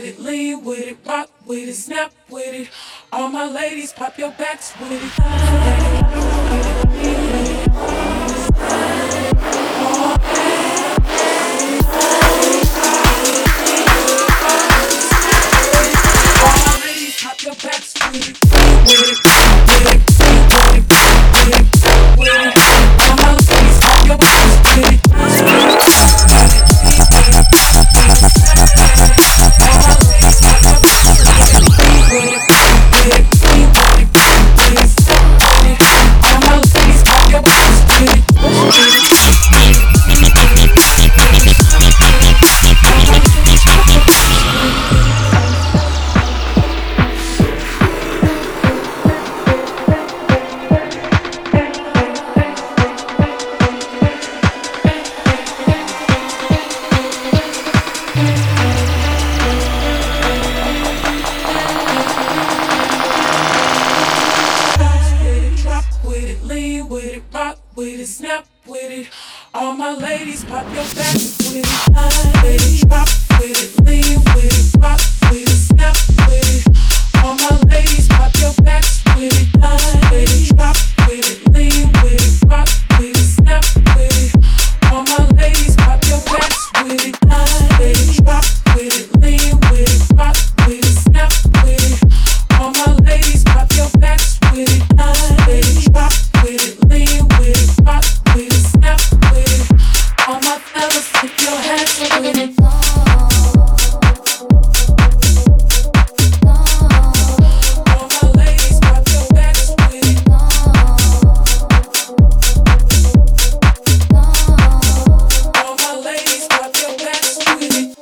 it, lean with it, rock with it, snap with it. All my ladies, pop your backs with it. All my ladies, pop your backs with it. With it, with it, with it, with it, with it. All my ladies, pop your backs with it. Snap with it, all my ladies pop your backs with it, slide with it, drop with it, lean with it, rock with it, snap with it, all my ladies pop your backs with it, slide with it, drop with it, lean with it, rock with it, snap with it, all my ladies pop your backs with it, slide with it, drop with it, lean with it, rock with it, snap with it, all my ladies pop your backs with it, slide with it, drop with it, lean with it, rock with it, snap with it. All my fellas, put your hands up with it. All my ladies, pop your backs with it. All my ladies, pop your backs with it.